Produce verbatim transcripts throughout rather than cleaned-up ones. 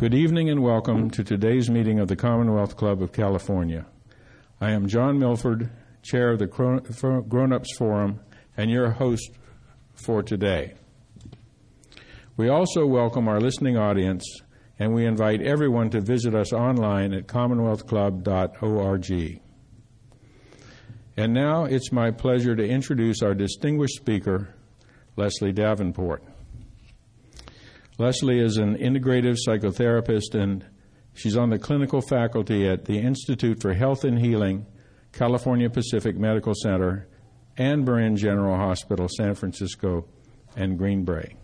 Good evening and welcome to today's meeting of the Commonwealth Club of California. I am John Milford, Chair of the Grown-Ups Forum, and your host for today. We also welcome our listening audience, and we invite everyone to visit us online at commonwealth club dot org. And now it's my pleasure to introduce our distinguished speaker, Leslie Davenport. Leslie is an integrative psychotherapist, and she's on the clinical faculty at the Institute for Health and Healing, California Pacific Medical Center, and Marin General Hospital, San Francisco, and Green Bay.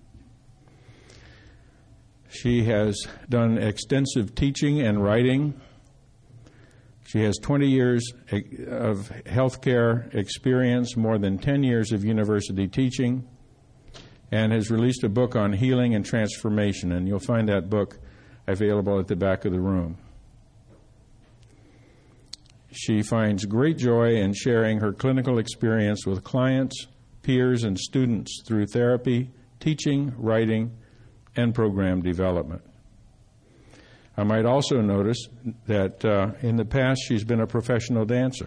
She has done extensive teaching and writing. She has twenty years of healthcare experience, more than ten years of university teaching, and has released a book on healing and transformation, and you'll find that book available at the back of the room. She finds great joy in sharing her clinical experience with clients, peers, and students through therapy, teaching, writing, and program development. I might also notice that uh, in the past she's been a professional dancer.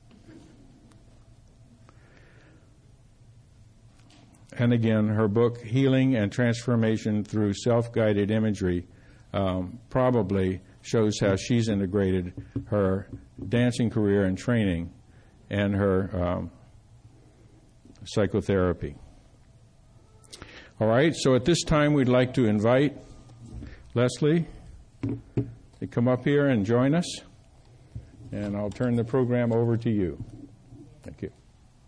And again, her book, Healing and Transformation Through Self-Guided Imagery, um, probably shows how she's integrated her dancing career and training and her um, psychotherapy. All right, so at this time we'd like to invite Leslie to come up here and join us, and I'll turn the program over to you. Thank you.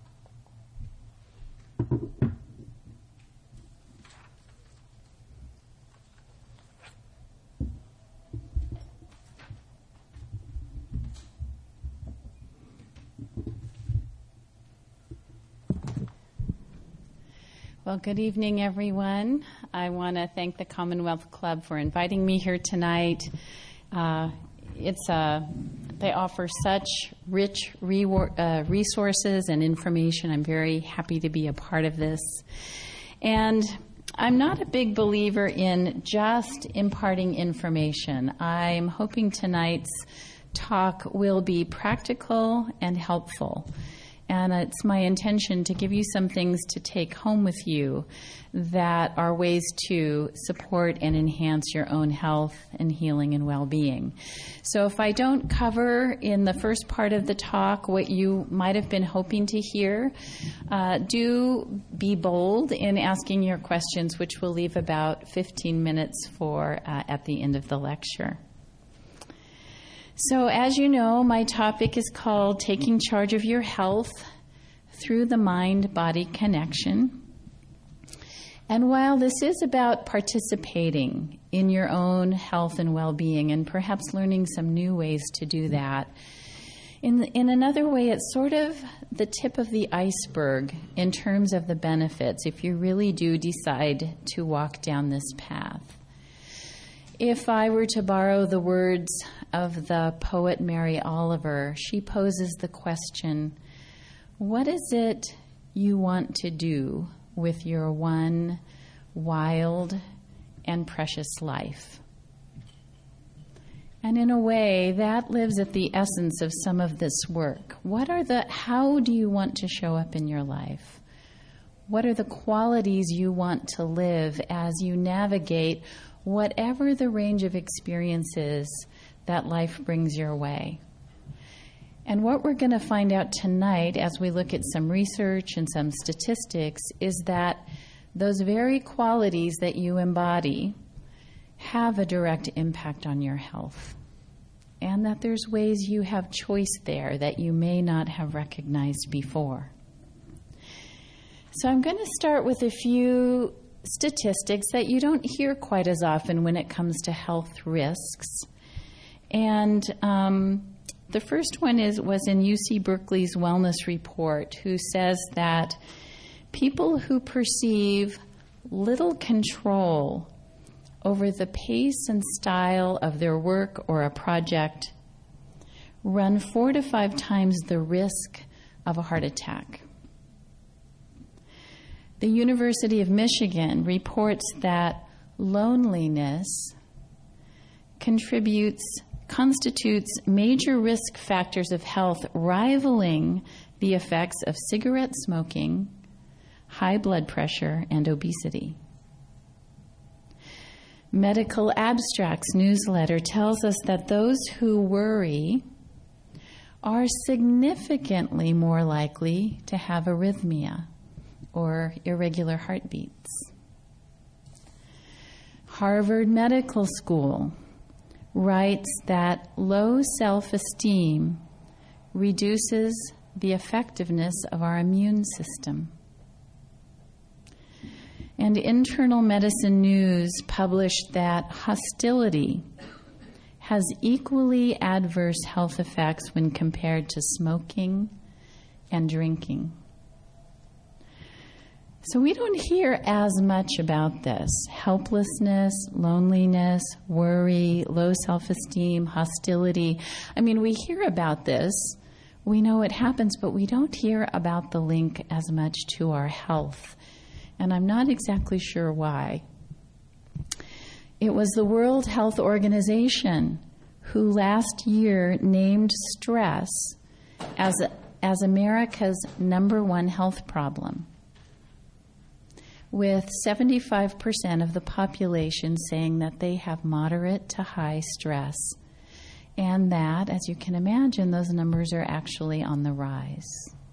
Well, good evening, everyone. I want to thank the Commonwealth Club for inviting me here tonight. Uh, it's a, they offer such rich re- uh, resources and information. I'm very happy to be a part of this. And I'm not a big believer in just imparting information. I'm hoping tonight's talk will be practical and helpful. And it's my intention to give you some things to take home with you that are ways to support and enhance your own health and healing and well-being. So if I don't cover in the first part of the talk what you might have been hoping to hear, uh, do be bold in asking your questions, which will leave about fifteen minutes for uh, at the end of the lecture. So as you know, my topic is called Taking Charge of Your Health Through the Mind-Body Connection. And while this is about participating in your own health and well-being and perhaps learning some new ways to do that, in, in another way, it's sort of the tip of the iceberg in terms of the benefits if you really do decide to walk down this path. If I were to borrow the words of the poet Mary Oliver, she poses the question, what is it you want to do with your one wild and precious life? And in a way, that lives at the essence of some of this work. What are the, how do you want to show up in your life? What are the qualities you want to live as you navigate whatever the range of experiences that life brings your way? And what we're going to find out tonight as we look at some research and some statistics is that those very qualities that you embody have a direct impact on your health, and that there's ways you have choice there that you may not have recognized before. So I'm going to start with a few statistics that you don't hear quite as often when it comes to health risks. And um, the first one is was in U C Berkeley's Wellness Report, who says that people who perceive little control over the pace and style of their work or a project run four to five times the risk of a heart attack. The University of Michigan reports that loneliness contributes, constitutes major risk factors of health rivaling the effects of cigarette smoking, high blood pressure, and obesity. Medical Abstracts newsletter tells us that those who worry are significantly more likely to have arrhythmia or irregular heartbeats. Harvard Medical School writes that low self-esteem reduces the effectiveness of our immune system. And Internal Medicine News published that hostility has equally adverse health effects when compared to smoking and drinking. So we don't hear as much about this. Helplessness, loneliness, worry, low self-esteem, hostility. I mean, we hear about this. We know it happens, but we don't hear about the link as much to our health. And I'm not exactly sure why. It was the World Health Organization who last year named stress as, as America's number one health problem, with seventy-five percent of the population saying that they have moderate to high stress. And that, as you can imagine, those numbers are actually on the rise.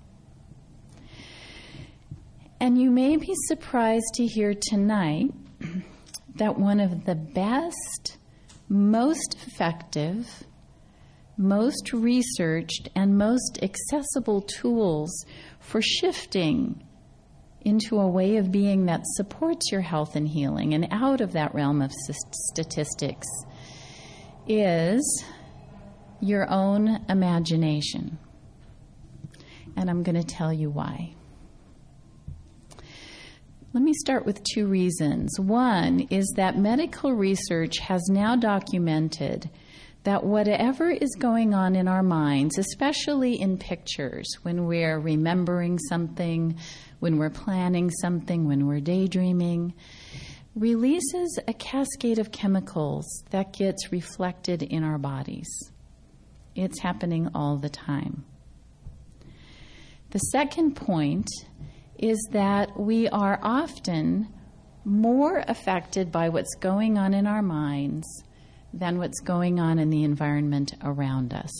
And you may be surprised to hear tonight that one of the best, most effective, most researched, and most accessible tools for shifting into a way of being that supports your health and healing and out of that realm of statistics is your own imagination. And I'm going to tell you why. Let me start with two reasons. One is that medical research has now documented that whatever is going on in our minds, especially in pictures, when we're remembering something, when we're planning something, when we're daydreaming, releases a cascade of chemicals that gets reflected in our bodies. It's happening all the time. The second point is that we are often more affected by what's going on in our minds than what's going on in the environment around us.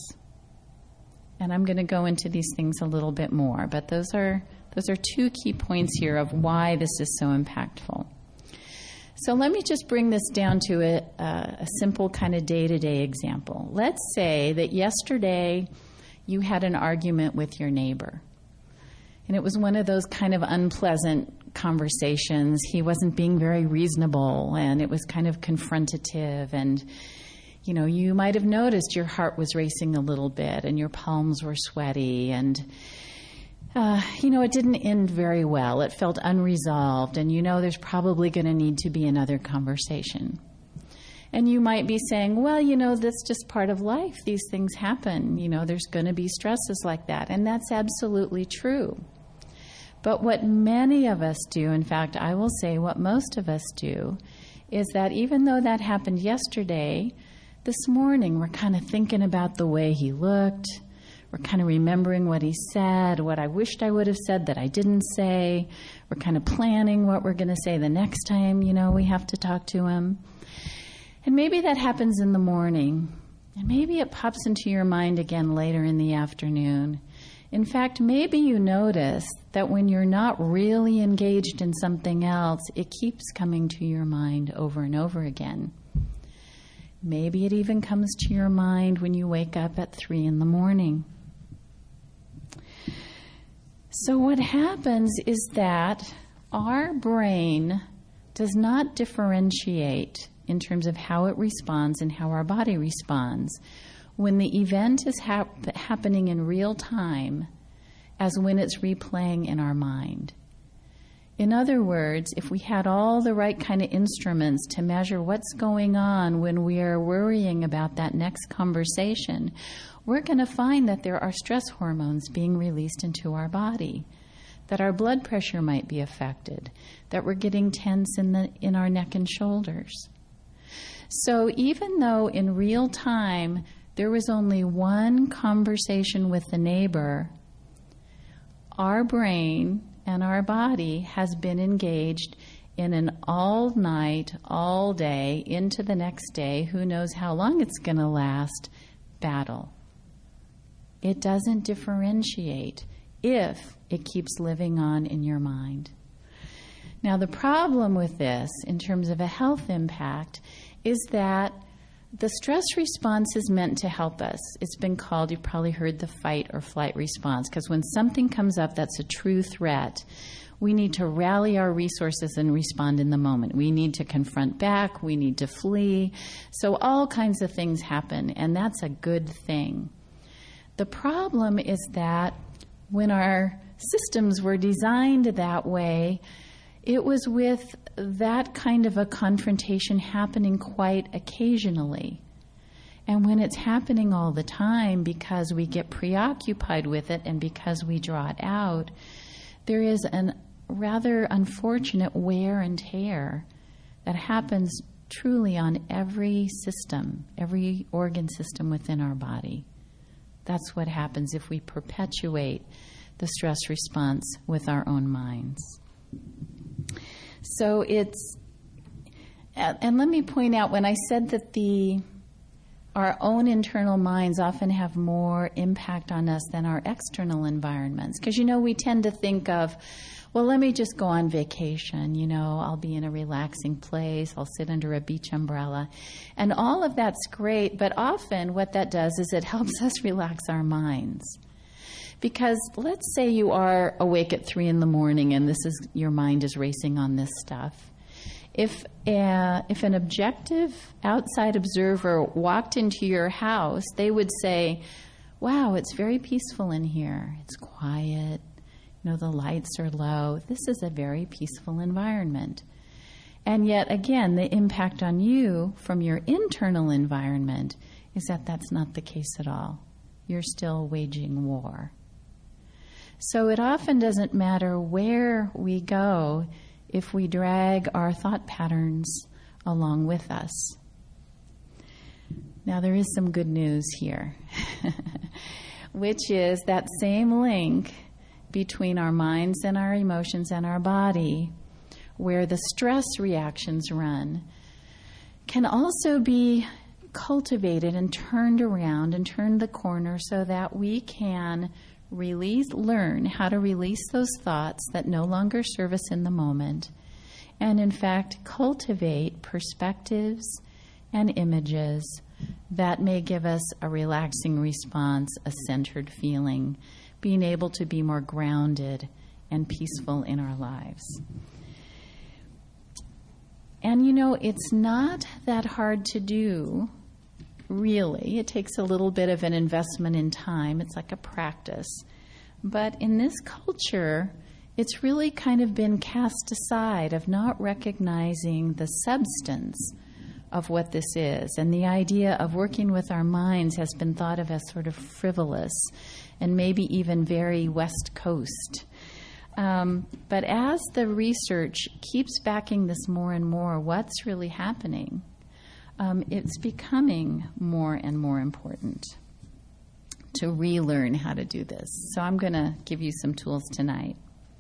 And I'm going to go into these things a little bit more, but those are those are two key points here of why this is so impactful. So let me just bring this down to a, a simple kind of day-to-day example. Let's say that yesterday you had an argument with your neighbor. And it was one of those kind of unpleasant conversations. He wasn't being very reasonable, and it was kind of confrontative. And, you know, you might have noticed your heart was racing a little bit, and your palms were sweaty. And, uh, you know, it didn't end very well. It felt unresolved. And, you know, there's probably going to need to be another conversation. And you might be saying, well, you know, that's just part of life. These things happen. You know, there's going to be stresses like that. And that's absolutely true. But what many of us do, in fact, I will say what most of us do, is that even though that happened yesterday, this morning we're kind of thinking about the way he looked. We're kind of remembering what he said, what I wished I would have said that I didn't say. We're kind of planning what we're going to say the next time, you know, we have to talk to him. And maybe that happens in the morning, and maybe it pops into your mind again later in the afternoon. In fact, maybe you notice that when you're not really engaged in something else, it keeps coming to your mind over and over again. Maybe it even comes to your mind when you wake up at three in the morning. So what happens is that our brain does not differentiate in terms of how it responds and how our body responds when the event is hap- happening in real time as when it's replaying in our mind. In other words, if we had all the right kind of instruments to measure what's going on when we are worrying about that next conversation, we're going to find that there are stress hormones being released into our body, that our blood pressure might be affected, that we're getting tense in the in our neck and shoulders. So even though in real time there was only one conversation with the neighbor, our brain and our body has been engaged in an all-night, all-day, into the next day, who knows how long it's going to last, battle. It doesn't differentiate if it keeps living on in your mind. Now, the problem with this, in terms of a health impact, is that the stress response is meant to help us. It's been called, you've probably heard the fight or flight response, because when something comes up that's a true threat, we need to rally our resources and respond in the moment. We need to confront back. We need to flee. So all kinds of things happen, and that's a good thing. The problem is that when our systems were designed that way, it was with that kind of a confrontation happening quite occasionally. And when it's happening all the time because we get preoccupied with it and because we draw it out, there is a rather unfortunate wear and tear that happens truly on every system, every organ system within our body. That's what happens if we perpetuate the stress response with our own minds. So it's, and let me point out, when I said that the our own internal minds often have more impact on us than our external environments, because, you know, we tend to think of, well, let me just go on vacation, you know, I'll be in a relaxing place, I'll sit under a beach umbrella, and all of that's great, but often what that does is it helps us relax our minds. Because let's say you are awake at three in the morning and this is your mind is racing on this stuff. If a, if an objective outside observer walked into your house, they would say, wow, it's very peaceful in here. It's quiet. You know, the lights are low. This is a very peaceful environment. And yet, again, the impact on you from your internal environment is that that's not the case at all. You're still waging war. So it often doesn't matter where we go if we drag our thought patterns along with us. Now, there is some good news here, which is that same link between our minds and our emotions and our body, where the stress reactions run, can also be cultivated and turned around and turned the corner so that we can release, learn how to release those thoughts that no longer serve us in the moment, and in fact cultivate perspectives and images that may give us a relaxing response, a centered feeling, being able to be more grounded and peaceful in our lives. And you know, it's not that hard to do. Really, it takes a little bit of an investment in time. It's like a practice. But in this culture, it's really kind of been cast aside of not recognizing the substance of what this is. And the idea of working with our minds has been thought of as sort of frivolous and maybe even very West Coast. Um, but as the research keeps backing this more and more, what's really happening? Um, it's becoming more and more important to relearn how to do this. So I'm going to give you some tools tonight.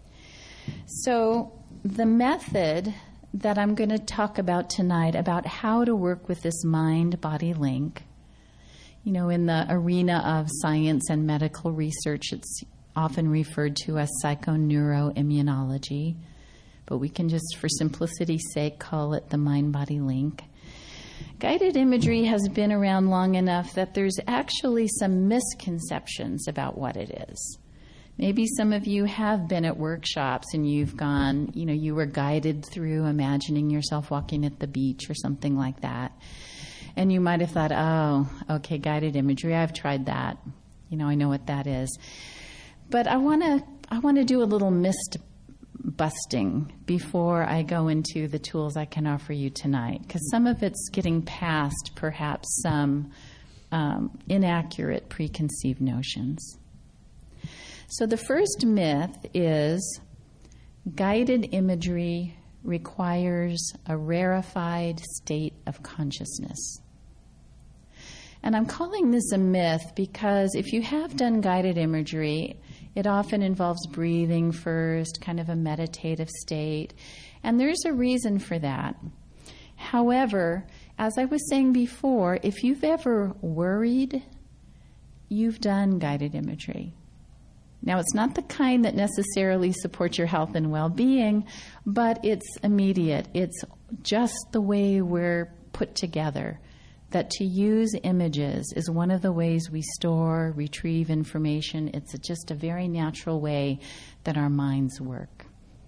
So the method that I'm going to talk about tonight, about how to work with this mind-body link, you know, in the arena of science and medical research, it's often referred to as psychoneuroimmunology, but we can just, for simplicity's sake, call it the mind-body link. Guided imagery has been around long enough that there's actually some misconceptions about what it is. Maybe some of you have been at workshops and you've gone, you know, you were guided through imagining yourself walking at the beach or something like that. And you might have thought, oh, okay, guided imagery, I've tried that. You know, I know what that is. But I want to I want to do a little myth busting before I go into the tools I can offer you tonight, because some of it's getting past perhaps some um, inaccurate preconceived notions. So the first myth is guided imagery requires a rarefied state of consciousness. And I'm calling this a myth because if you have done guided imagery, it often involves breathing first, kind of a meditative state, and there's a reason for that. However, as I was saying before, if you've ever worried, you've done guided imagery. Now, it's not the kind that necessarily supports your health and well-being, but it's immediate. It's just the way we're put together, that to use images is one of the ways we store, retrieve information. It's just a very natural way that our minds work.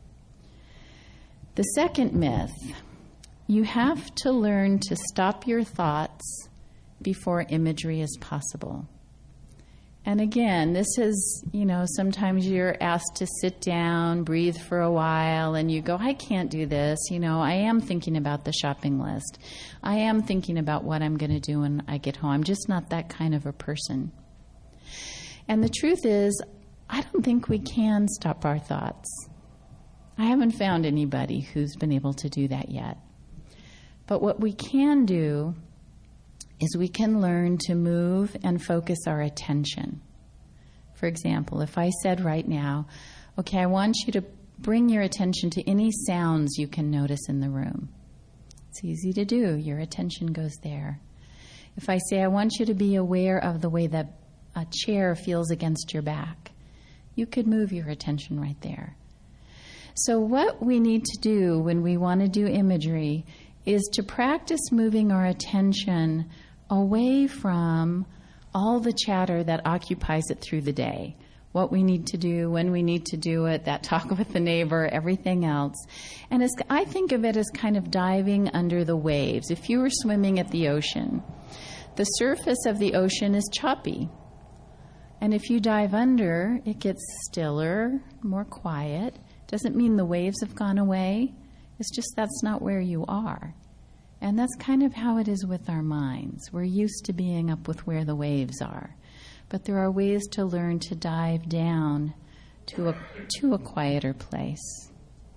The second myth, you have to learn to stop your thoughts before imagery is possible. And again, this is, you know, sometimes you're asked to sit down, breathe for a while, and you go, I can't do this. You know, I am thinking about the shopping list. I am thinking about what I'm going to do when I get home. I'm just not that kind of a person. And the truth is, I don't think we can stop our thoughts. I haven't found anybody who's been able to do that yet. But what we can do is we can learn to move and focus our attention. For example, if I said right now, okay, I want you to bring your attention to any sounds you can notice in the room. It's easy to do. Your attention goes there. If I say, I want you to be aware of the way that a chair feels against your back, you could move your attention right there. So what we need to do when we want to do imagery is to practice moving our attention away from all the chatter that occupies it through the day. What we need to do, when we need to do it, that talk with the neighbor, everything else. And it's, I think of it as kind of diving under the waves. If you were swimming at the ocean, the surface of the ocean is choppy. And if you dive under, it gets stiller, more quiet. Doesn't mean the waves have gone away. It's just that's not where you are. And that's kind of how it is with our minds. We're used to being up with where the waves are. But there are ways to learn to dive down to a, to a quieter place.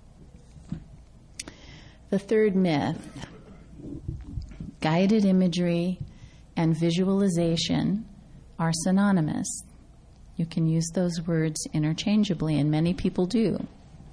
The third myth, guided imagery and visualization are synonymous. You can use those words interchangeably, and many people do.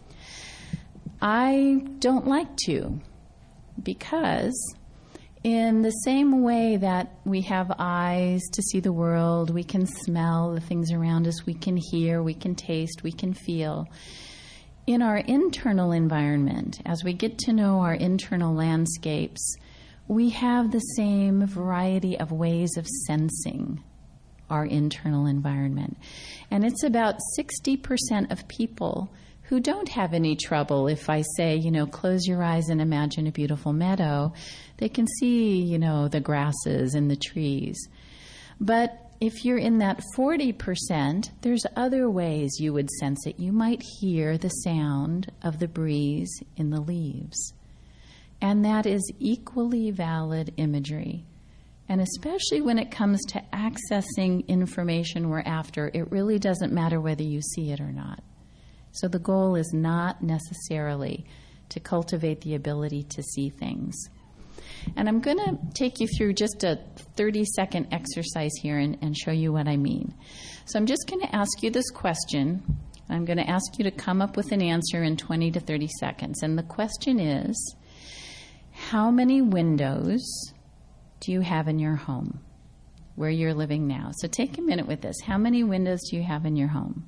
I don't like to, because in the same way that we have eyes to see the world, we can smell the things around us, we can hear, we can taste, we can feel. In our internal environment, as we get to know our internal landscapes, we have the same variety of ways of sensing our internal environment. And it's about sixty percent of people who don't have any trouble. If I say, you know, close your eyes and imagine a beautiful meadow, they can see, you know, the grasses and the trees. But if you're in that forty percent, there's other ways you would sense it. You might hear the sound of the breeze in the leaves. And that is equally valid imagery. And especially when it comes to accessing information we're after, it really doesn't matter whether you see it or not. So the goal is not necessarily to cultivate the ability to see things. And I'm going to take you through just a thirty-second exercise here and, and show you what I mean. So I'm just going to ask you this question. I'm going to ask you to come up with an answer in twenty to thirty seconds. And the question is, how many windows do you have in your home where you're living now? So take a minute with this. How many windows do you have in your home?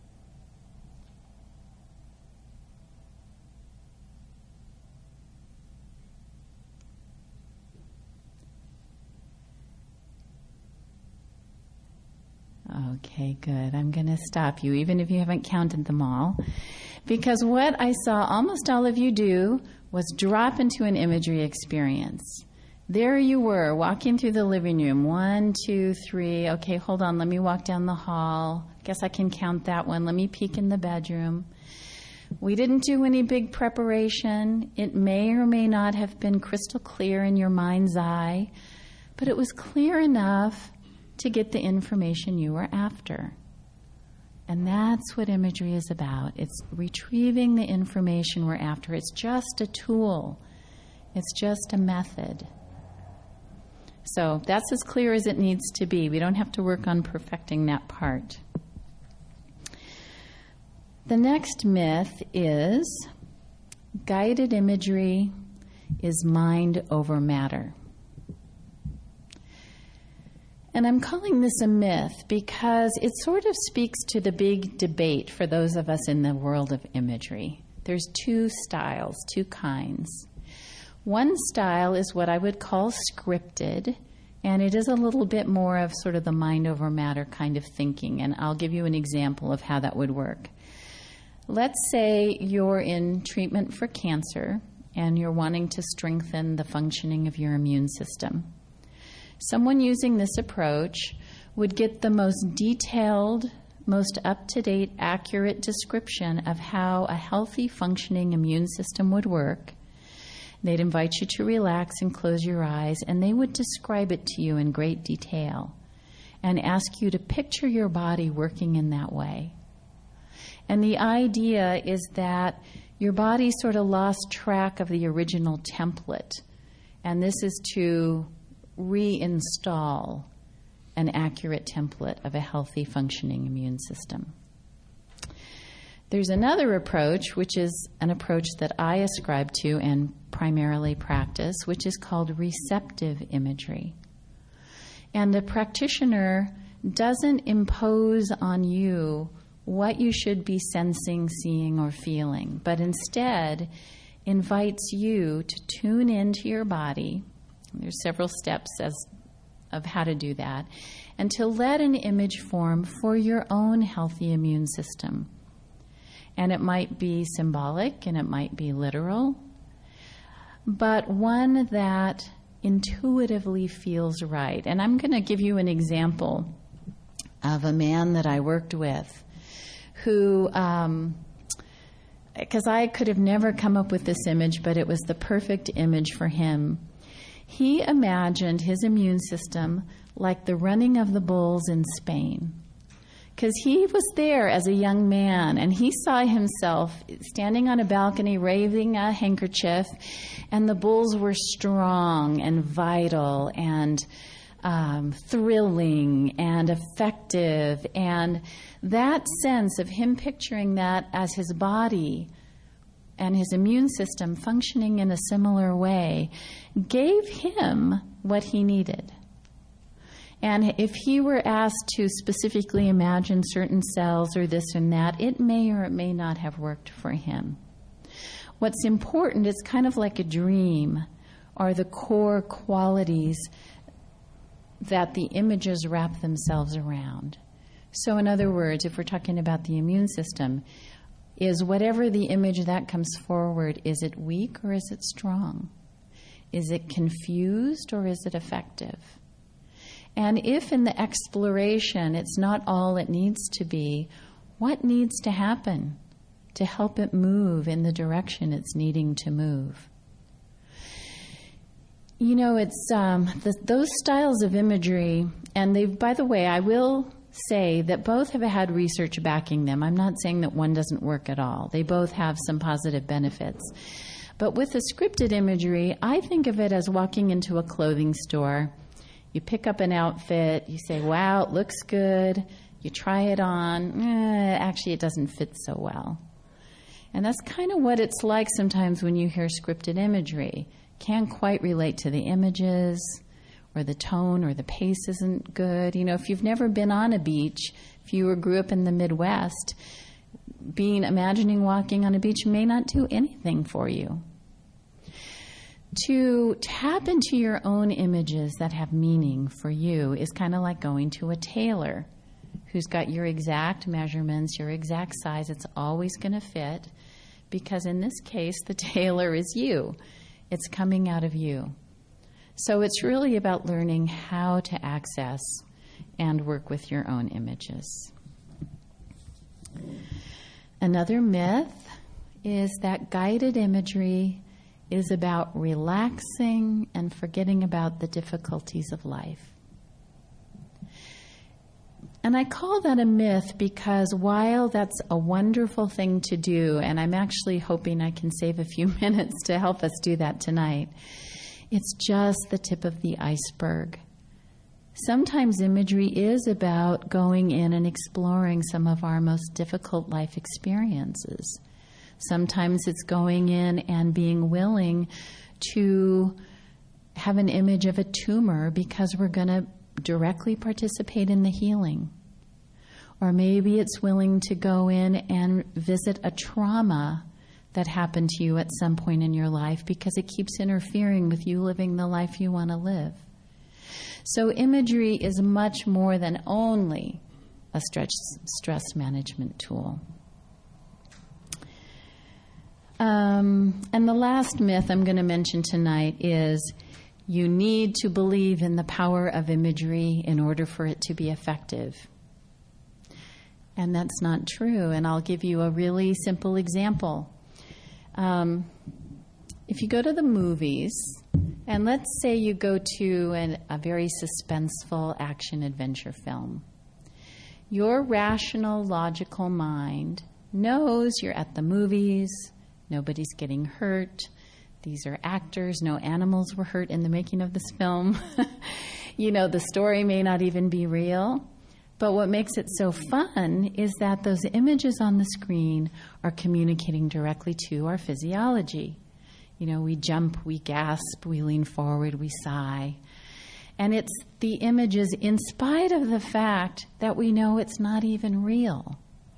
Okay, good. I'm going to stop you, even if you haven't counted them all, because what I saw almost all of you do was drop into an imagery experience. There you were, walking through the living room. One, two, three. Okay, hold on. Let me walk down the hall. Guess I can count that one. Let me peek in the bedroom. We didn't do any big preparation. It may or may not have been crystal clear in your mind's eye, but it was clear enough to get the information you were after. And that's what imagery is about. It's retrieving the information we're after. It's just a tool. It's just a method. So that's as clear as it needs to be. We don't have to work on perfecting that part. The next myth is guided imagery is mind over matter. And I'm calling this a myth because it sort of speaks to the big debate for those of us in the world of imagery. There's two styles, two kinds. One style is what I would call scripted, and it is a little bit more of sort of the mind over matter kind of thinking, and I'll give you an example of how that would work. Let's say you're in treatment for cancer and you're wanting to strengthen the functioning of your immune system. Someone using this approach would get the most detailed, most up-to-date, accurate description of how a healthy, functioning immune system would work. They'd invite you to relax and close your eyes, and they would describe it to you in great detail and ask you to picture your body working in that way. And the idea is that your body sort of lost track of the original template, and this is to reinstall an accurate template of a healthy, functioning immune system. There's another approach, which is an approach that I ascribe to and primarily practice, which is called receptive imagery. And the practitioner doesn't impose on you what you should be sensing, seeing, or feeling, but instead invites you to tune into your body. There's several steps as of how to do that, and to let an image form for your own healthy immune system. And it might be symbolic and it might be literal, but one that intuitively feels right. And I'm going to give you an example of a man that I worked with who, um, because I could have never come up with this image, but it was the perfect image for him. He imagined his immune system like the running of the bulls in Spain. Because he was there as a young man, and he saw himself standing on a balcony, waving a handkerchief, and the bulls were strong and vital and um, thrilling and effective. And that sense of him picturing that as his body and his immune system functioning in a similar way gave him what he needed. And if he were asked to specifically imagine certain cells or this and that, it may or it may not have worked for him. What's important is kind of like a dream, are the core qualities that the images wrap themselves around. So in other words, if we're talking about the immune system, is whatever the image that comes forward, is it weak or is it strong? Is it confused or is it effective? And if in the exploration it's not all it needs to be, what needs to happen to help it move in the direction it's needing to move? You know, it's um, the, those styles of imagery, and they've, by the way, I will say that both have had research backing them. I'm not saying that one doesn't work at all. They both have some positive benefits. But with the scripted imagery, I think of it as walking into a clothing store. You pick up an outfit, you say, wow, it looks good. You try it on. Eh, actually, it doesn't fit so well. And that's kind of what it's like sometimes when you hear scripted imagery. Can't quite relate to the images, or the tone or the pace isn't good. You know, if you've never been on a beach, if you were, grew up in the Midwest, being imagining walking on a beach may not do anything for you. To tap into your own images that have meaning for you is kind of like going to a tailor who's got your exact measurements, your exact size. It's always going to fit because in this case, the tailor is you. It's coming out of you. So it's really about learning how to access and work with your own images. Another myth is that guided imagery is about relaxing and forgetting about the difficulties of life. And I call that a myth because while that's a wonderful thing to do, and I'm actually hoping I can save a few minutes to help us do that tonight, it's just the tip of the iceberg. Sometimes imagery is about going in and exploring some of our most difficult life experiences. Sometimes it's going in and being willing to have an image of a tumor because we're going to directly participate in the healing. Or maybe it's willing to go in and visit a trauma that happened to you at some point in your life because it keeps interfering with you living the life you want to live. So imagery is much more than only a stress, stress management tool. Um, and the last myth I'm going to mention tonight is you need to believe in the power of imagery in order for it to be effective. And that's not true. And I'll give you a really simple example. Um, if you go to the movies, and let's say you go to an, a very suspenseful action-adventure film, your rational, logical mind knows you're at the movies, nobody's getting hurt, these are actors, no animals were hurt in the making of this film. You know, the story may not even be real. But what makes it so fun is that those images on the screen are communicating directly to our physiology. You know, we jump, we gasp, we lean forward, we sigh. And it's the images in spite of the fact that we know it's not even real.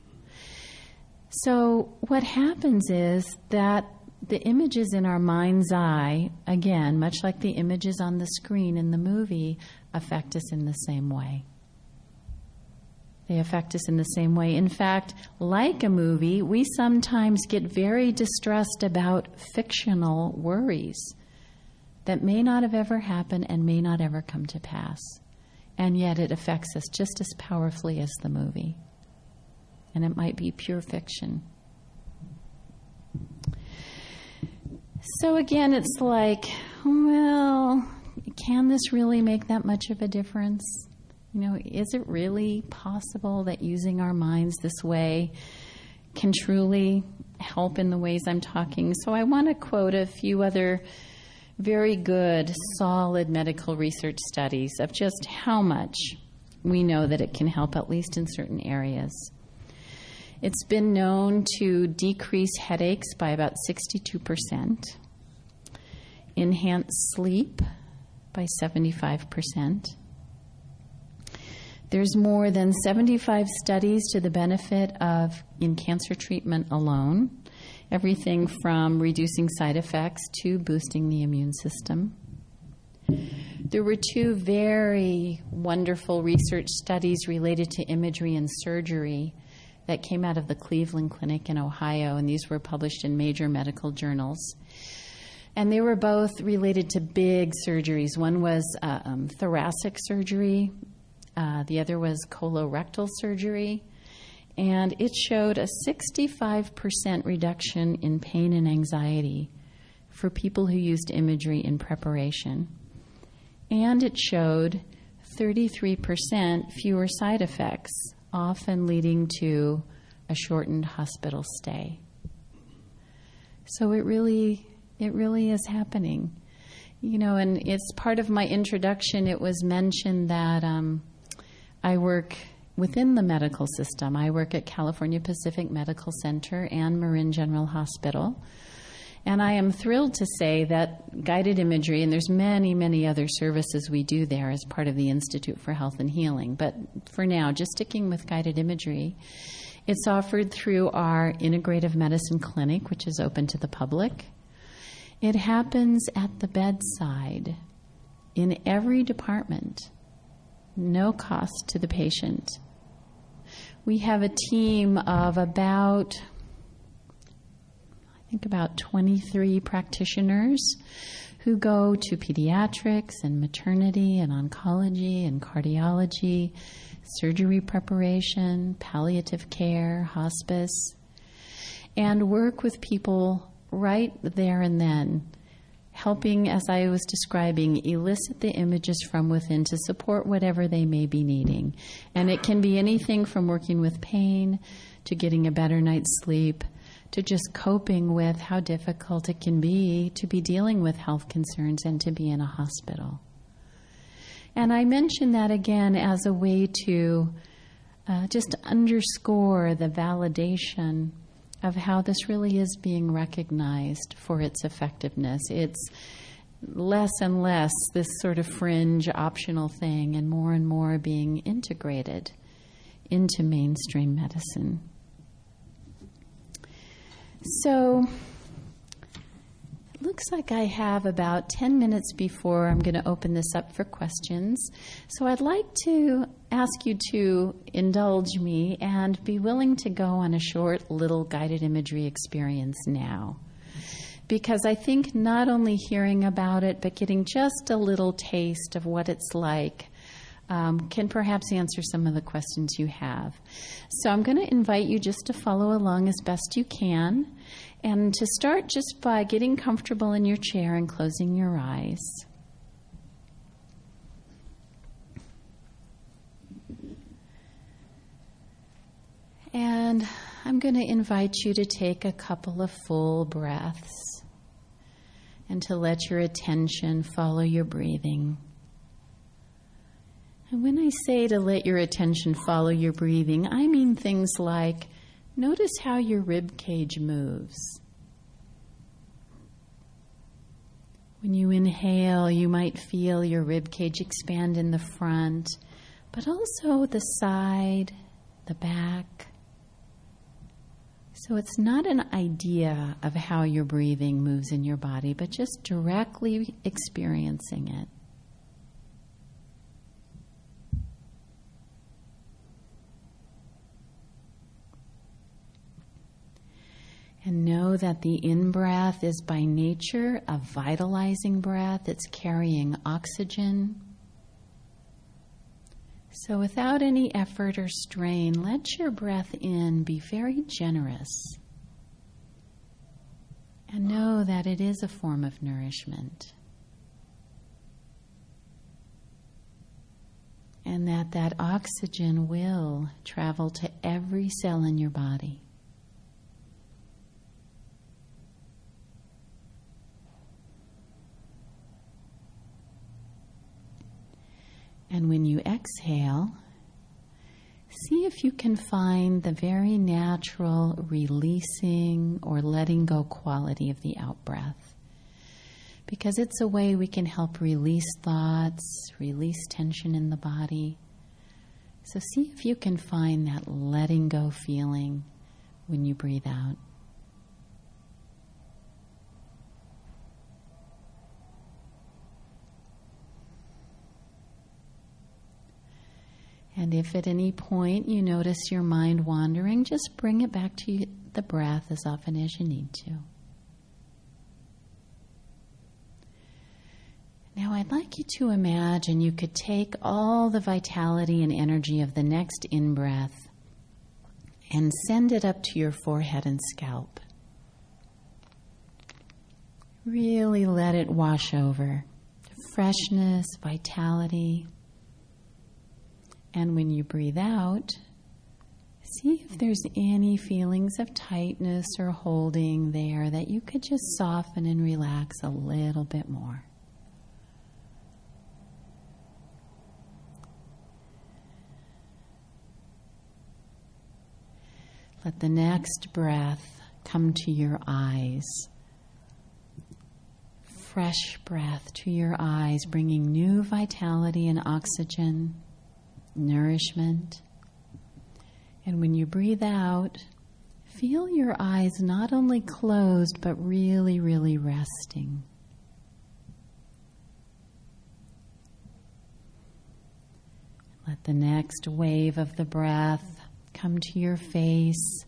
So what happens is that the images in our mind's eye, again, much like the images on the screen in the movie, affect us in the same way. They affect us in the same way. In fact, like a movie, we sometimes get very distressed about fictional worries that may not have ever happened and may not ever come to pass. And yet it affects us just as powerfully as the movie. And it might be pure fiction. So again, it's like, well, can this really make that much of a difference? You know, is it really possible that using our minds this way can truly help in the ways I'm talking? So I want to quote a few other very good, solid medical research studies of just how much we know that it can help, at least in certain areas. It's been known to decrease headaches by about sixty-two percent, enhance sleep by seventy-five percent. There's more than seventy-five studies to the benefit of in cancer treatment alone, everything from reducing side effects to boosting the immune system. There were two very wonderful research studies related to imagery and surgery that came out of the Cleveland Clinic in Ohio, and these were published in major medical journals. And they were both related to big surgeries. One was uh, um, thoracic surgery. Uh, the other was colorectal surgery. And it showed a sixty-five percent reduction in pain and anxiety for people who used imagery in preparation. And it showed thirty-three percent fewer side effects, often leading to a shortened hospital stay. So it really, it really is happening. You know, and it's part of my introduction. It was mentioned that um, I work within the medical system. I work at California Pacific Medical Center and Marin General Hospital. And I am thrilled to say that guided imagery, and there's many, many other services we do there as part of the Institute for Health and Healing. But for now, just sticking with guided imagery, it's offered through our integrative medicine clinic, which is open to the public. It happens at the bedside in every department, no cost to the patient. We have a team of about I think about twenty-three practitioners who go to pediatrics and maternity and oncology and cardiology, surgery preparation, palliative care, hospice, and work with people right there and then, helping, as I was describing, elicit the images from within to support whatever they may be needing. And it can be anything from working with pain to getting a better night's sleep to just coping with how difficult it can be to be dealing with health concerns and to be in a hospital. And I mention that again as a way to uh, just underscore the validation of how this really is being recognized for its effectiveness. It's less and less this sort of fringe optional thing and more and more being integrated into mainstream medicine. So it looks like I have about ten minutes before I'm going to open this up for questions. So I'd like to ask you to indulge me and be willing to go on a short little guided imagery experience now. Because I think not only hearing about it, but getting just a little taste of what it's like um, can perhaps answer some of the questions you have. So I'm going to invite you just to follow along as best you can, and to start just by getting comfortable in your chair and closing your eyes. And I'm going to invite you to take a couple of full breaths and to let your attention follow your breathing. And when I say to let your attention follow your breathing, I mean things like notice how your rib cage moves. When you inhale, you might feel your rib cage expand in the front, but also the side, the back. So it's not an idea of how your breathing moves in your body, but just directly experiencing it. And know that the in-breath is by nature a vitalizing breath. It's carrying oxygen. So without any effort or strain, let your breath in be very generous. And know that it is a form of nourishment. And that that oxygen will travel to every cell in your body. And when you exhale, see if you can find the very natural releasing or letting go quality of the out-breath. Because it's a way we can help release thoughts, release tension in the body. So see if you can find that letting go feeling when you breathe out. And if at any point you notice your mind wandering, just bring it back to the breath as often as you need to. Now I'd like you to imagine you could take all the vitality and energy of the next in-breath and send it up to your forehead and scalp. Really let it wash over. Freshness, vitality. And when you breathe out, see if there's any feelings of tightness or holding there that you could just soften and relax a little bit more. Let the next breath come to your eyes. Fresh breath to your eyes, bringing new vitality and oxygen. Nourishment. And when you breathe out, feel your eyes not only closed, but really, really resting. Let the next wave of the breath come to your face,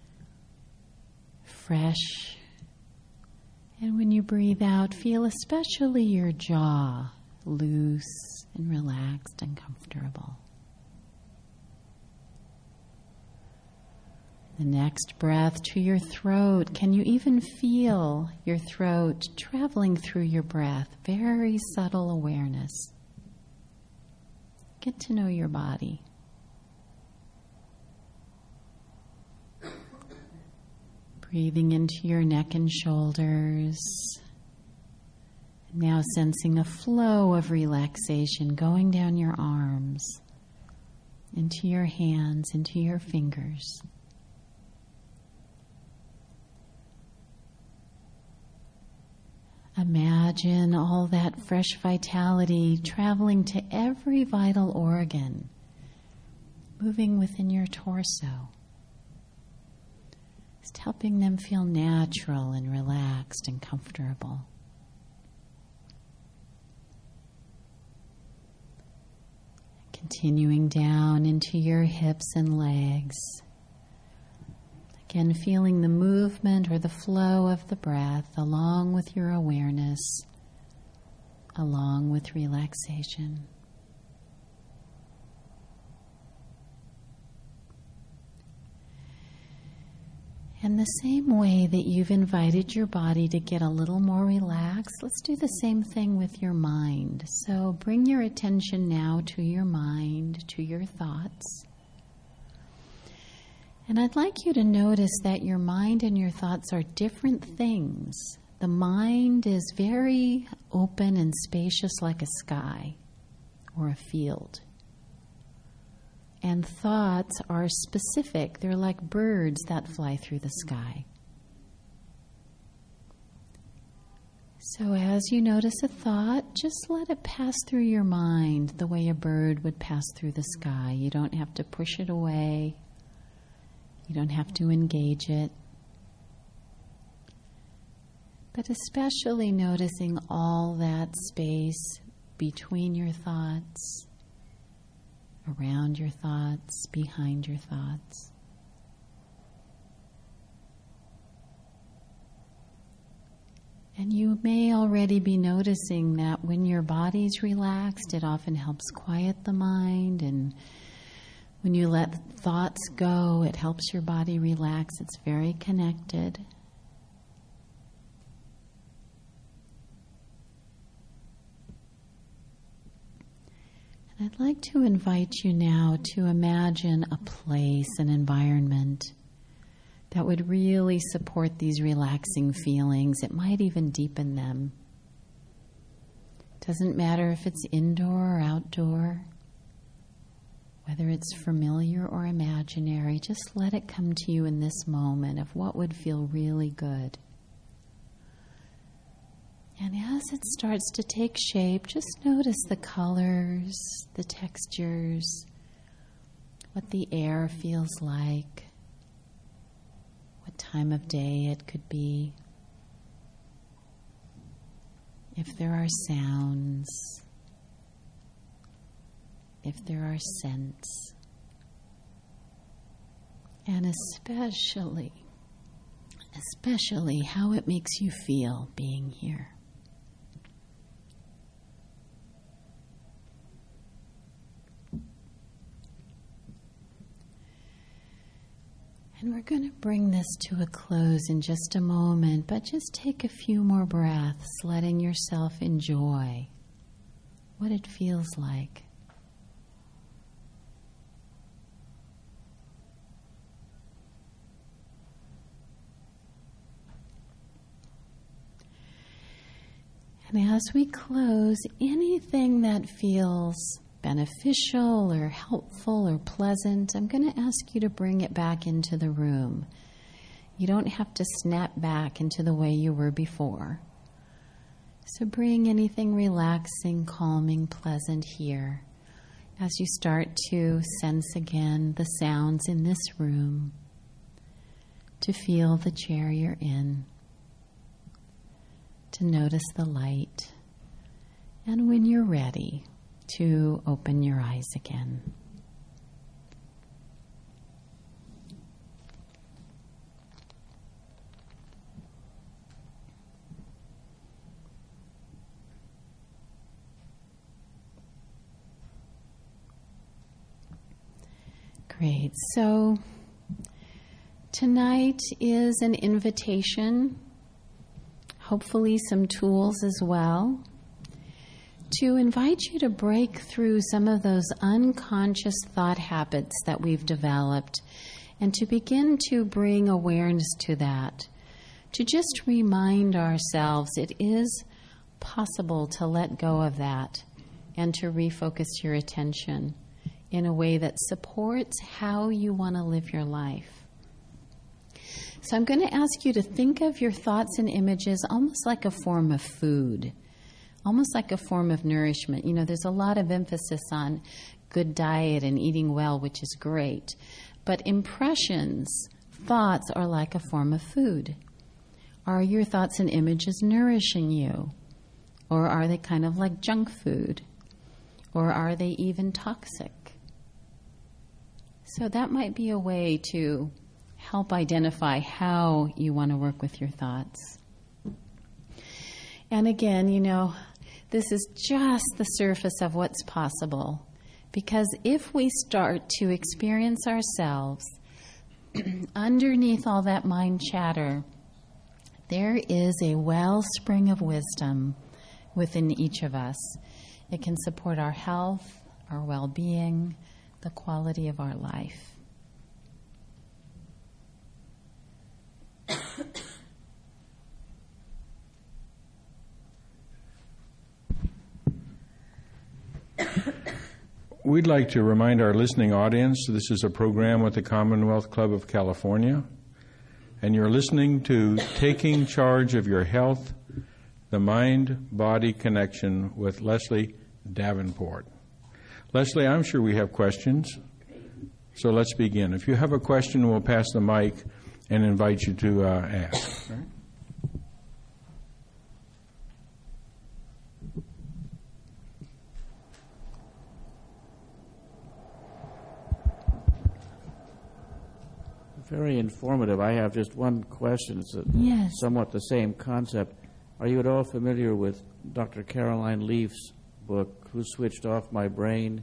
fresh. And when you breathe out, feel especially your jaw loose and relaxed and comfortable. The next breath to your throat. Can you even feel your throat traveling through your breath? Very subtle awareness. Get to know your body. Breathing into your neck and shoulders. Now sensing a flow of relaxation going down your arms, into your hands, into your fingers. Imagine all that fresh vitality traveling to every vital organ, moving within your torso. Just helping them feel natural and relaxed and comfortable. Continuing down into your hips and legs. Again, feeling the movement or the flow of the breath along with your awareness, along with relaxation. And the same way that you've invited your body to get a little more relaxed, let's do the same thing with your mind. So bring your attention now to your mind, to your thoughts. And I'd like you to notice that your mind and your thoughts are different things. The mind is very open and spacious like a sky or a field. And thoughts are specific. They're like birds that fly through the sky. So as you notice a thought, just let it pass through your mind the way a bird would pass through the sky. You don't have to push it away. You don't have to engage it. But especially noticing all that space between your thoughts, around your thoughts, behind your thoughts. And you may already be noticing that when your body's relaxed, it often helps quiet the mind, and when you let thoughts go, it helps your body relax. It's very connected. And I'd like to invite you now to imagine a place, an environment that would really support these relaxing feelings. It might even deepen them. Doesn't matter if it's indoor or outdoor. Whether it's familiar or imaginary, just let it come to you in this moment of what would feel really good. And as it starts to take shape, just notice the colors, the textures, what the air feels like, what time of day it could be, if there are sounds, if there are scents, and especially, especially how it makes you feel being here. And we're going to bring this to a close in just a moment, but just take a few more breaths, letting yourself enjoy what it feels like. And as we close, anything that feels beneficial or helpful or pleasant, I'm going to ask you to bring it back into the room. You don't have to snap back into the way you were before. So bring anything relaxing, calming, pleasant here as you start to sense again the sounds in this room, to feel the chair you're in, to notice the light, and when you're ready, to open your eyes again. Great. So Tonight is an invitation, hopefully some tools as well, to invite you to break through some of those unconscious thought habits that we've developed and to begin to bring awareness to that, to just remind ourselves it is possible to let go of that and to refocus your attention in a way that supports how you want to live your life. So I'm going to ask you to think of your thoughts and images almost like a form of food, almost like a form of nourishment. You know, there's a lot of emphasis on good diet and eating well, which is great. But impressions, thoughts, are like a form of food. Are your thoughts and images nourishing you? Or are they kind of like junk food? Or are they even toxic? So that might be a way to help identify how you want to work with your thoughts. And again, you know, this is just the surface of what's possible. Because if we start to experience ourselves underneath all that mind chatter, there is a wellspring of wisdom within each of us. It can support our health, our well-being, the quality of our life. We'd like to remind our listening audience this is a program with the Commonwealth Club of California, and you're listening to Taking Charge of Your Health, the Mind-Body Connection with Leslie Davenport. Leslie, I'm sure we have questions, so let's begin. If you have a question, we'll pass the mic and invite you to uh, ask. All right? Very informative. I have just one question. It's a Yes. somewhat the same concept. Are you at all familiar with Doctor Caroline Leaf's book, Who Switched Off My Brain?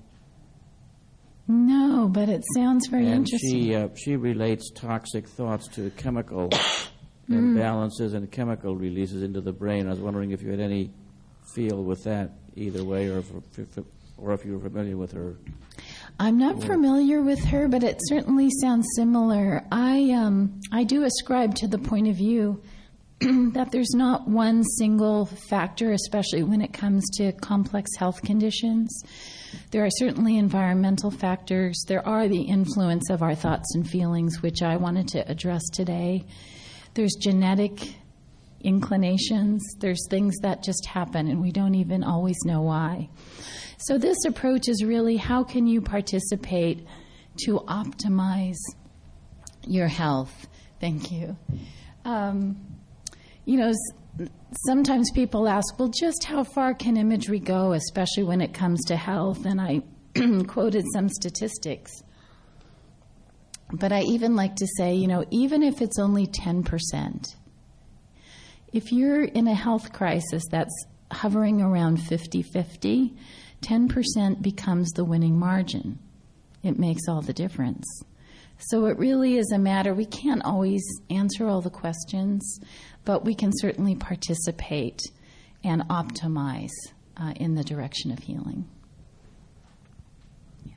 No, but it sounds very and interesting. she uh, she relates toxic thoughts to chemical imbalances and chemical releases into the brain. I was wondering if you had any feel with that either way, or if, if, or if you were familiar with her. I'm not familiar with her, but it certainly sounds similar. I um, I do ascribe to the point of view that there's not one single factor, especially when it comes to complex health conditions. There are certainly environmental factors. There are the influence of our thoughts and feelings, which I wanted to address today. There's genetic inclinations. There's things that just happen, and we don't even always know why. So this approach is really, how can you participate to optimize your health? Thank you. Um, you know, sometimes people ask, well, just how far can imagery go, especially when it comes to health? And I quoted some statistics. But I even like to say, you know, even if it's only ten percent, if you're in a health crisis that's hovering around fifty-fifty, ten percent becomes the winning margin. It makes all the difference. So it really is a matter, we can't always answer all the questions, but we can certainly participate and optimize uh, in the direction of healing. Yeah.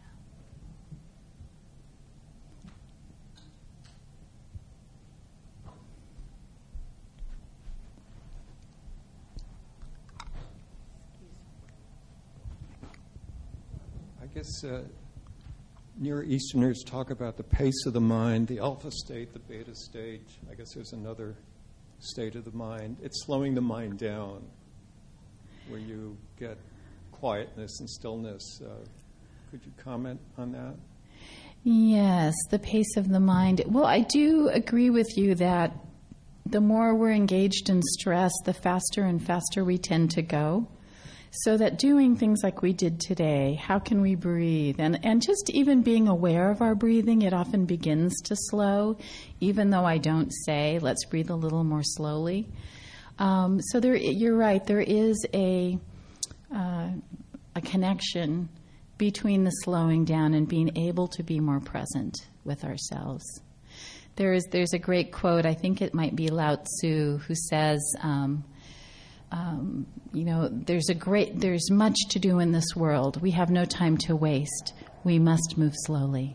I guess uh, Near Easterners talk about the pace of the mind, the alpha state, the beta state. I guess there's another state of the mind. It's slowing the mind down where you get quietness and stillness. Uh, could you comment on that? Yes, the pace of the mind. Well, I do agree with you that the more we're engaged in stress, the faster and faster we tend to go. So that doing things like we did today, how can we breathe? And and just even being aware of our breathing, it often begins to slow, even though I don't say, let's breathe a little more slowly. Um, so there, you're right, there is a uh, a connection between the slowing down and being able to be more present with ourselves. There is there's a great quote. I think it might be Lao Tzu, who says, um, um, "You know, there's a great there's much to do in this world. We have no time to waste. We must move slowly."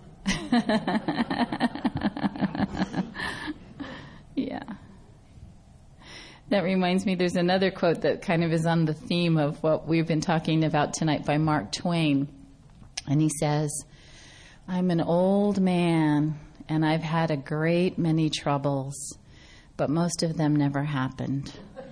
Yeah. That reminds me, there's another quote that kind of is on the theme of what we've been talking about tonight by Mark Twain. And he says, "I'm an old man, and I've had a great many troubles, but most of them never happened."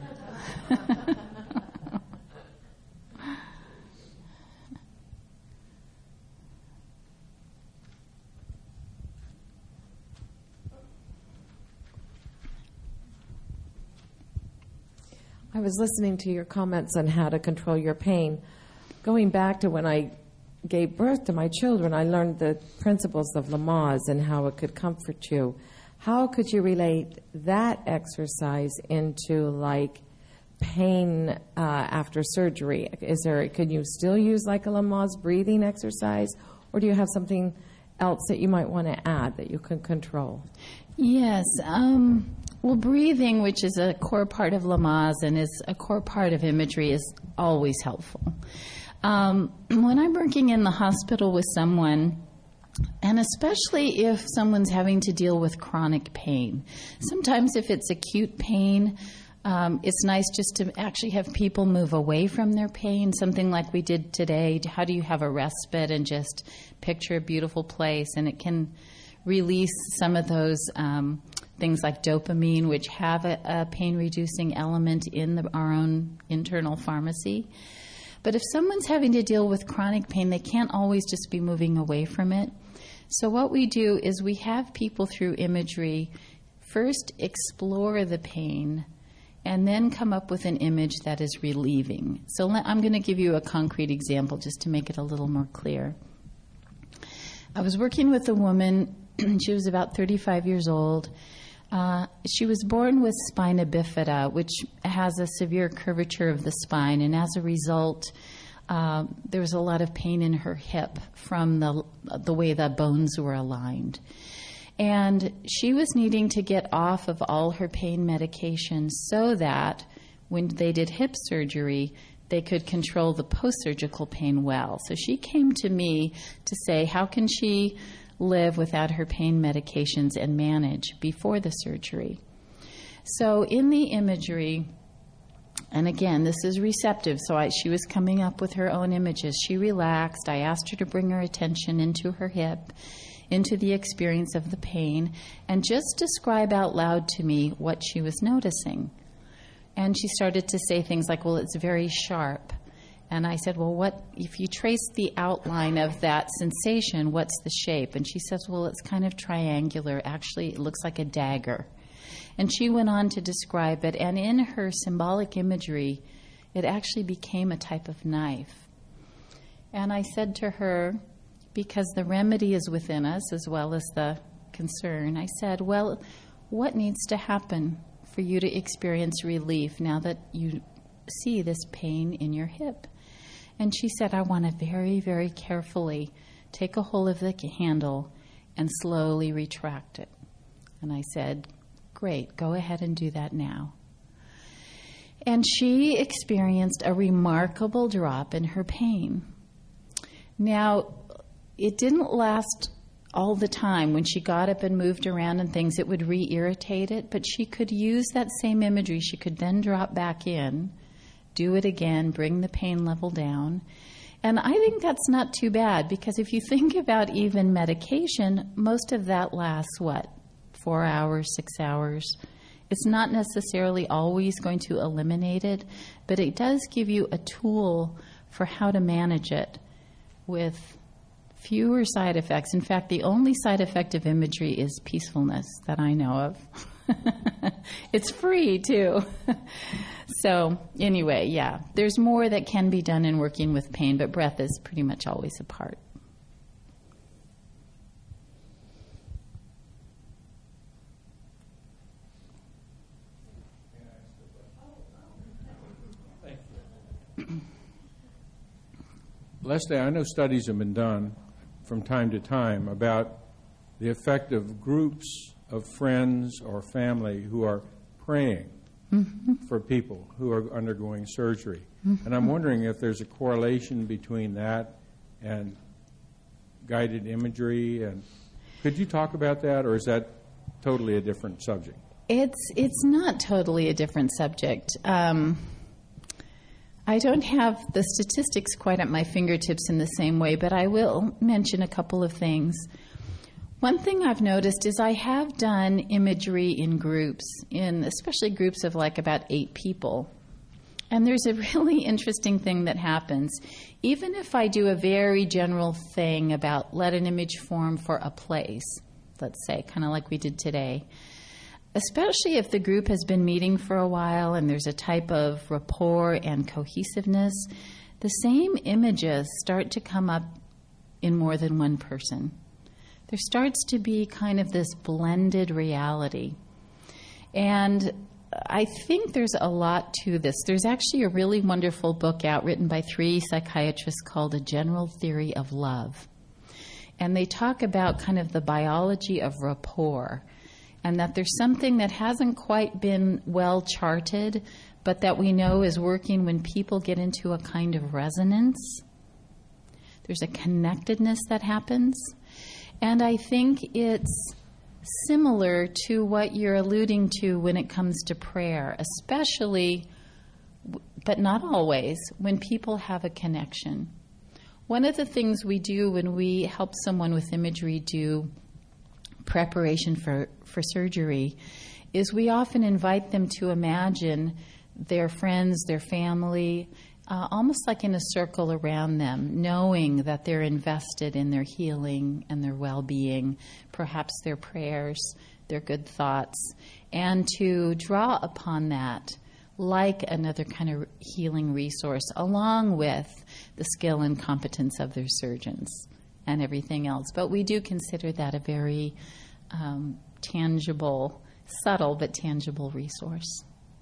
I was listening to your comments on how to control your pain. Going back to when I gave birth to my children, I learned the principles of Lamaze and how it could comfort you. How could you relate that exercise into, like, pain uh, after surgery? Is there? Can you still use like a Lamaze breathing exercise, or do you have something else that you might want to add that you can control? Yes. Um, well, breathing, which is a core part of Lamaze and is a core part of imagery, is always helpful. Um, when I'm working in the hospital with someone, and especially if someone's having to deal with chronic pain, sometimes if it's acute pain, um, it's nice just to actually have people move away from their pain, something like we did today. How do you have a respite and just picture a beautiful place? And it can release some of those um, things like dopamine, which have a, a pain-reducing element in the, our own internal pharmacy. But if someone's having to deal with chronic pain, they can't always just be moving away from it. So what we do is we have people through imagery first explore the pain and then come up with an image that is relieving. So let, I'm going to give you a concrete example just to make it a little more clear. I was working with a woman. She was about thirty-five years old. Uh, she was born with spina bifida, which has a severe curvature of the spine, and as a result, uh, there was a lot of pain in her hip from the the way the bones were aligned. And she was needing to get off of all her pain medications so that when they did hip surgery, they could control the post-surgical pain well. So she came to me to say, how can she live without her pain medications and manage before the surgery? So in the imagery, and again, this is receptive, so I, she was coming up with her own images. She relaxed. I asked her to bring her attention into her hip, into the experience of the pain, and just describe out loud to me what she was noticing. And she started to say things like, well, it's very sharp. And I said, well, what if you trace the outline of that sensation, what's the shape? And she says, well, it's kind of triangular. Actually, it looks like a dagger. And she went on to describe it. And in her symbolic imagery, it actually became a type of knife. And I said to her, because the remedy is within us as well as the concern, I said, well, what needs to happen for you to experience relief now that you see this pain in your hip? And she said, I want to very, very carefully take a hold of the handle and slowly retract it. And I said, great, go ahead and do that now. And she experienced a remarkable drop in her pain. Now, it didn't last all the time. When she got up and moved around and things, it would re-irritate it, but she could use that same imagery. She could then drop back in, do it again, bring the pain level down. And I think that's not too bad, because if you think about even medication, most of that lasts, what, four hours, six hours? It's not necessarily always going to eliminate it, but it does give you a tool for how to manage it with fewer side effects. In fact, the only side effect of imagery is peacefulness that I know of. It's free, too. So anyway, yeah, there's more that can be done in working with pain, but breath is pretty much always a part. Leslie, I know studies have been done from time to time about the effect of groups of friends or family who are praying mm-hmm. for people who are undergoing surgery. Mm-hmm. And I'm wondering if there's a correlation between that and guided imagery. And could you talk about that, or is that totally a different subject? It's it's not totally a different subject. Um, I don't have the statistics quite at my fingertips in the same way, but I will mention a couple of things. One thing I've noticed is I have done imagery in groups, in especially groups of like about eight people. And there's a really interesting thing that happens. Even if I do a very general thing about let an image form for a place, let's say, kind of like we did today, especially if the group has been meeting for a while and there's a type of rapport and cohesiveness, the same images start to come up in more than one person. There starts to be kind of this blended reality. And I think there's a lot to this. There's actually a really wonderful book out written by three psychiatrists called A General Theory of Love. And they talk about kind of the biology of rapport, and that there's something that hasn't quite been well charted, but that we know is working when people get into a kind of resonance. There's a connectedness that happens. And I think it's similar to what you're alluding to when it comes to prayer, especially, but not always, when people have a connection. One of the things we do when we help someone with imagery do preparation for, for surgery is we often invite them to imagine their friends, their family, uh, almost like in a circle around them, knowing that they're invested in their healing and their well-being, perhaps their prayers, their good thoughts, and to draw upon that like another kind of healing resource, along with the skill and competence of their surgeons and everything else. But we do consider that a very um, tangible, subtle but tangible resource.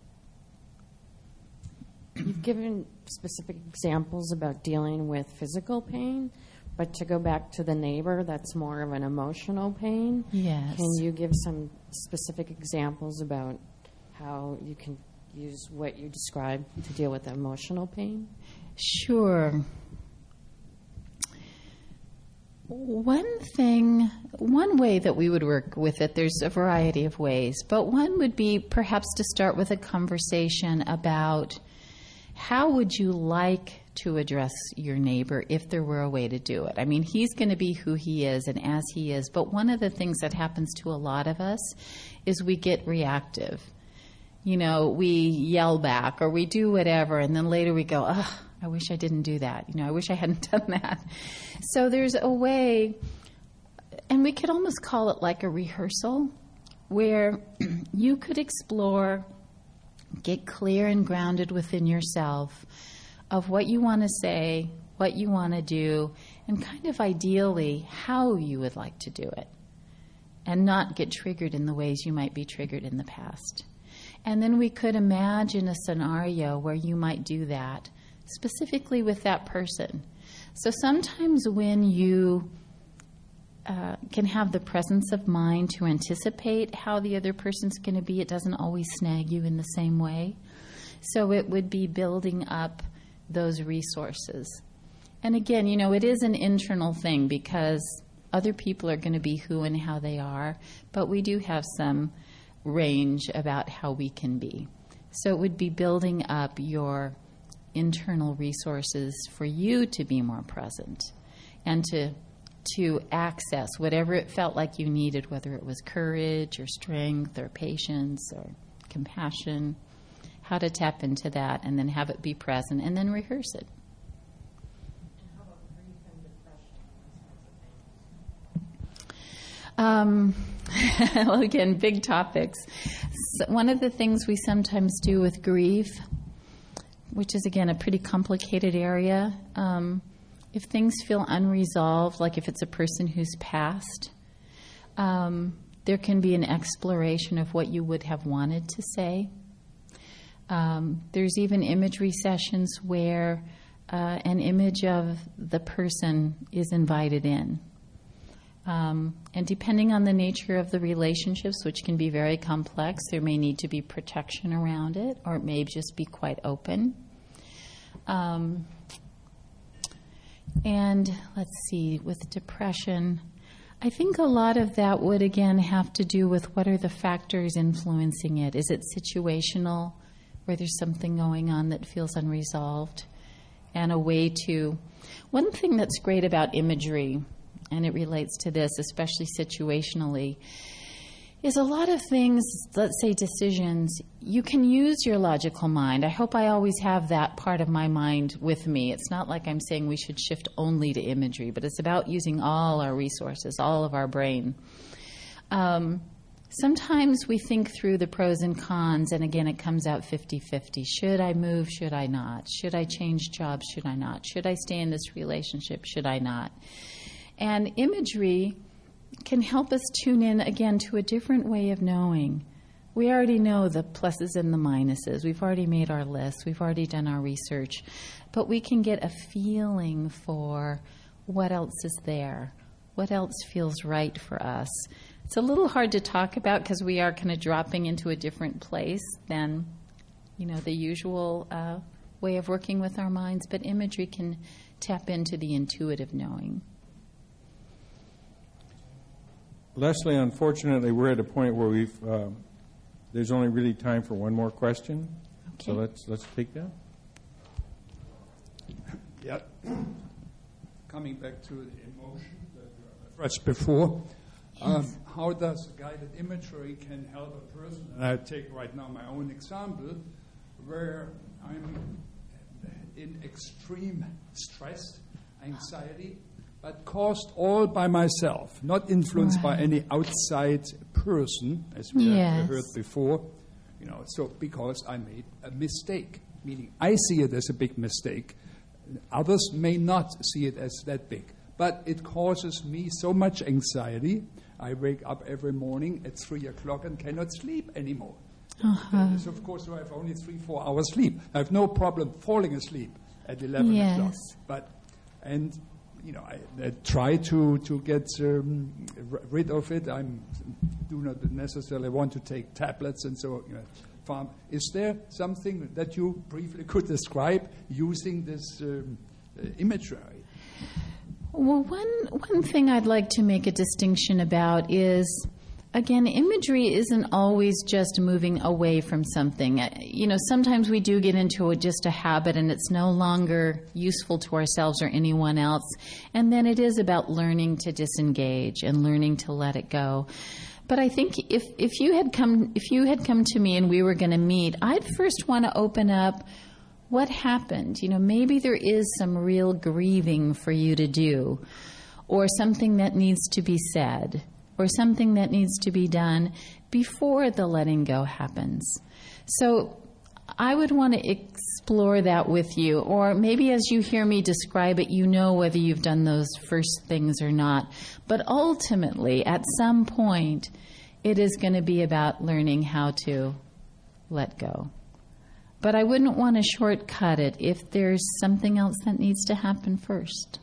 You've given specific examples about dealing with physical pain, but to go back to the neighbor, that's more of an emotional pain. Yes. Can you give some specific examples about how you can use what you described to deal with emotional pain? Sure. One thing, one way that we would work with it, there's a variety of ways, but one would be perhaps to start with a conversation about how would you like to address your neighbor if there were a way to do it. I mean, he's going to be who he is and as he is, but one of the things that happens to a lot of us is we get reactive. You know, we yell back or we do whatever, and then later we go, ugh, I wish I didn't do that. You know, I wish I hadn't done that. So there's a way, and we could almost call it like a rehearsal, where you could explore, get clear and grounded within yourself of what you want to say, what you want to do, and kind of ideally how you would like to do it, and not get triggered in the ways you might be triggered in the past. And then we could imagine a scenario where you might do that, specifically with that person. So sometimes when you uh, can have the presence of mind to anticipate how the other person's going to be, it doesn't always snag you in the same way. So it would be building up those resources. And again, you know, it is an internal thing because other people are going to be who and how they are, but we do have some range about how we can be. So it would be building up your internal resources for you to be more present and to to access whatever it felt like you needed, whether it was courage or strength or patience or compassion, how to tap into that and then have it be present and then rehearse it. Um, well, again, big topics. So one of the things we sometimes do with grief, which is, again, a pretty complicated area, um, if things feel unresolved, like if it's a person who's passed, um, there can be an exploration of what you would have wanted to say. Um, there's even imagery sessions where uh, an image of the person is invited in. Um, and depending on the nature of the relationships, which can be very complex, there may need to be protection around it, or it may just be quite open. Um, and let's see, with depression, I think a lot of that would, again, have to do with what are the factors influencing it. Is it situational, where there's something going on that feels unresolved? And a way to... One thing that's great about imagery, and it relates to this, especially situationally, is a lot of things, let's say decisions, you can use your logical mind. I hope I always have that part of my mind with me. It's not like I'm saying we should shift only to imagery, but it's about using all our resources, all of our brain. Um, sometimes we think through the pros and cons, and again, it comes out fifty-fifty. Should I move? Should I not? Should I change jobs? Should I not? Should I stay in this relationship? Should I not? And imagery can help us tune in, again, to a different way of knowing. We already know the pluses and the minuses. We've already made our lists. We've already done our research. But we can get a feeling for what else is there, what else feels right for us. It's a little hard to talk about because we are kind of dropping into a different place than, you know, the usual uh, way of working with our minds. But imagery can tap into the intuitive knowing. Leslie, unfortunately, we're at a point where we've uh, there's only really time for one more question. Okay. So let's let's take that. Yeah. Coming back to the emotion that you referenced before, um, how does guided imagery can help a person? And I take right now my own example, where I'm in extreme stress, anxiety, but caused all by myself, not influenced right. by any outside person, as we yes. have heard before. You know, so because I made a mistake, meaning I see it as a big mistake. Others may not see it as that big, but it causes me so much anxiety. I wake up every morning at three o'clock and cannot sleep anymore. Uh-huh. So of course, I have only three, four hours sleep. I have no problem falling asleep at eleven yes. o'clock, but and. You know, I, I try to to get um, r- rid of it. I do not necessarily want to take tablets and so. You know, farm. Is there something that you briefly could describe using this um, uh, imagery? Well, one one thing I'd like to make a distinction about is, again, imagery isn't always just moving away from something. You know, sometimes we do get into a, just a habit and it's no longer useful to ourselves or anyone else. And then it is about learning to disengage and learning to let it go. But I think if, if you had come if you had come to me and we were going to meet, I'd first want to open up what happened. You know, maybe there is some real grieving for you to do, or something that needs to be said, or something that needs to be done before the letting go happens. So I would want to explore that with you, or maybe as you hear me describe it, you know whether you've done those first things or not. But ultimately, at some point, it is going to be about learning how to let go. But I wouldn't want to shortcut it if there's something else that needs to happen first.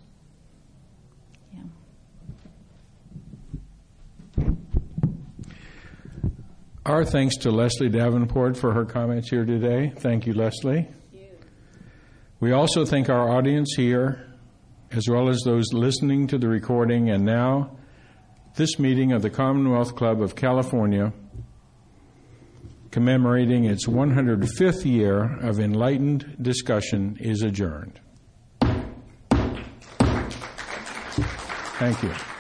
Our thanks to Leslie Davenport for her comments here today. Thank you, Leslie. Thank you. We also thank our audience here, as well as those listening to the recording, and now this meeting of the Commonwealth Club of California, commemorating its one hundred fifth year of enlightened discussion, is adjourned. Thank you.